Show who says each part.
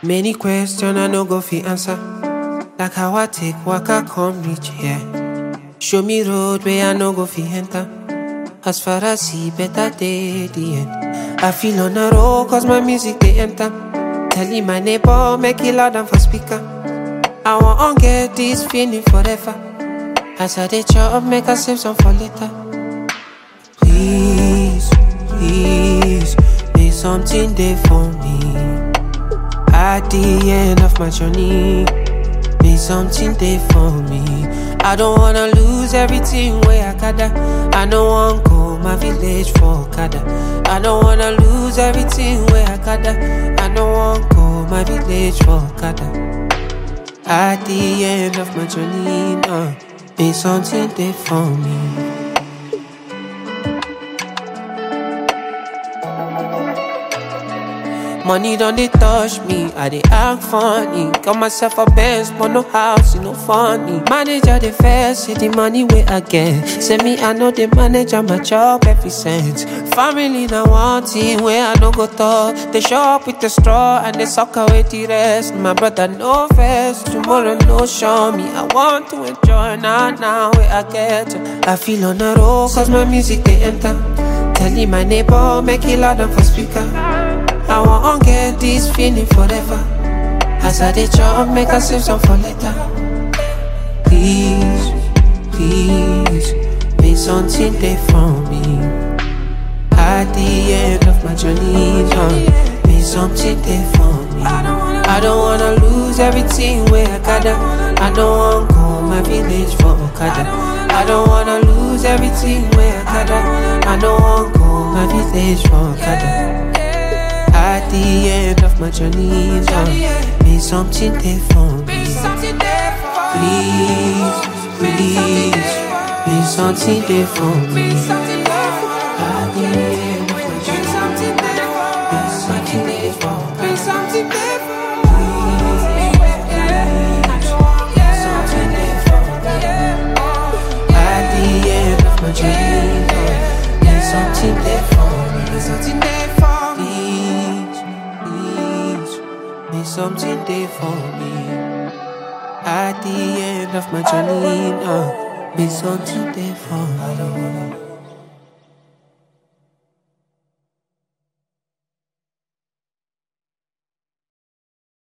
Speaker 1: Many questions I no go fi answer. Like how I take waka come reach here. Show me road where I no go fi enter. As far as see better day the end. I feel on a roll cause my music they enter. Telling my neighbor make it loud and for speaker. I want get this feeling forever. As I dey chop make I save some for later. Please, please, make something there for me. At the end of my journey, make something there for me. I don't wanna lose everything where I gather. I don't wanna go my village for Kada. I don't wanna lose everything where I gather. I don't wanna go my village for Kada. At the end of my journey, make something there for me. Money don't they touch me, I dey act funny. Got myself a Benz, but no house, no funny. Manager the first, see the money where I get. Say me, I know the manager, my job every cent. Family now one thing where I no go talk. They show up with the straw and they suck away the rest. My brother no first, tomorrow no show me. I want to enjoy now where I get. I feel on a roll cause my music they enter. Telling my neighbor, make it loud and for speaker. I won't get this feeling forever. As I dey chop, make I save some for later. Please, please, make something there for me. At the end of my journey, make something there for me. I don't wanna lose everything where I gather. I don't wanna go my village for Okada. I don't wanna lose everything where I gather. I don't wanna go my village for Okada. At the end of my journey, make something there for me. Please, please, make something there for me. At the end of my journey, make something there for me. Please, something there for me. At the end of my journey, make something there for me. Something there for me. Make something there for me. At the end of my journey, make something there for me.